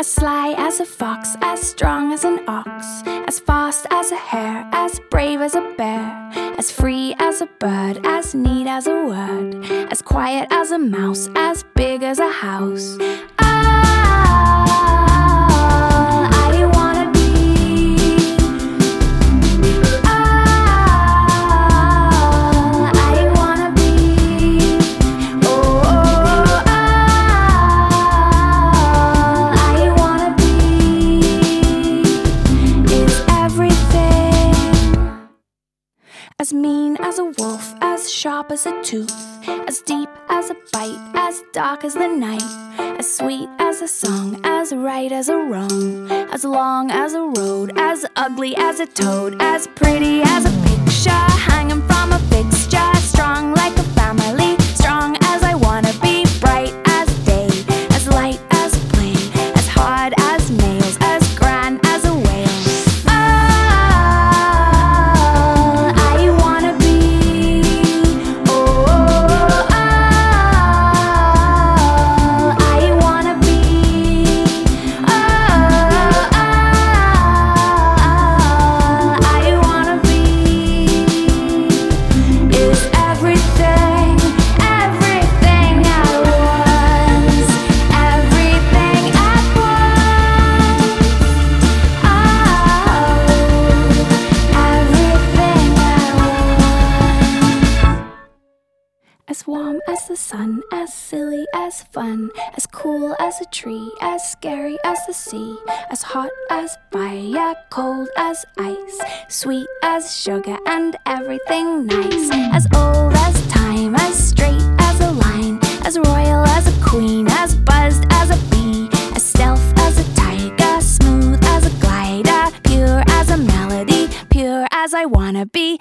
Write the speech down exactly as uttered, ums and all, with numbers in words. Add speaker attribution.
Speaker 1: As sly as a fox, as strong as an ox, as fast as a hare, as brave as a bear, as free as a bird, as neat as a word, as quiet as a mouse, as big as a house. Ah, I wanna be. Ah, I wanna be. Oh, ah, I wanna be. Is everything. As mean as a wolf, as sharp as a tooth, as deep as a bite, as dark as the night, as sweet as a song, as right as a wrong, as long as a road, as ugly as a toad, as pretty as a picture hanging from a fixture, strong like a family, strong as I wanna be, bright as day, as light as a plane, as hard as nails, as grand as a whale. Ah, I wanna be. Oh, ah, I wanna be. Ah, ah, I wanna be. Is everything, everything at once, everything at once. Oh, everything at once. As warm as the sun, as silly as fun, as cool as a tree, as scary as the sea, as hot as fire, cold as ice, sweet as sugar and everything nice, as old as time, as straight as a line, as royal as a queen, as buzzed as a bee, as stealth as a tiger, smooth as a glider, pure as a melody, pure as I wanna be.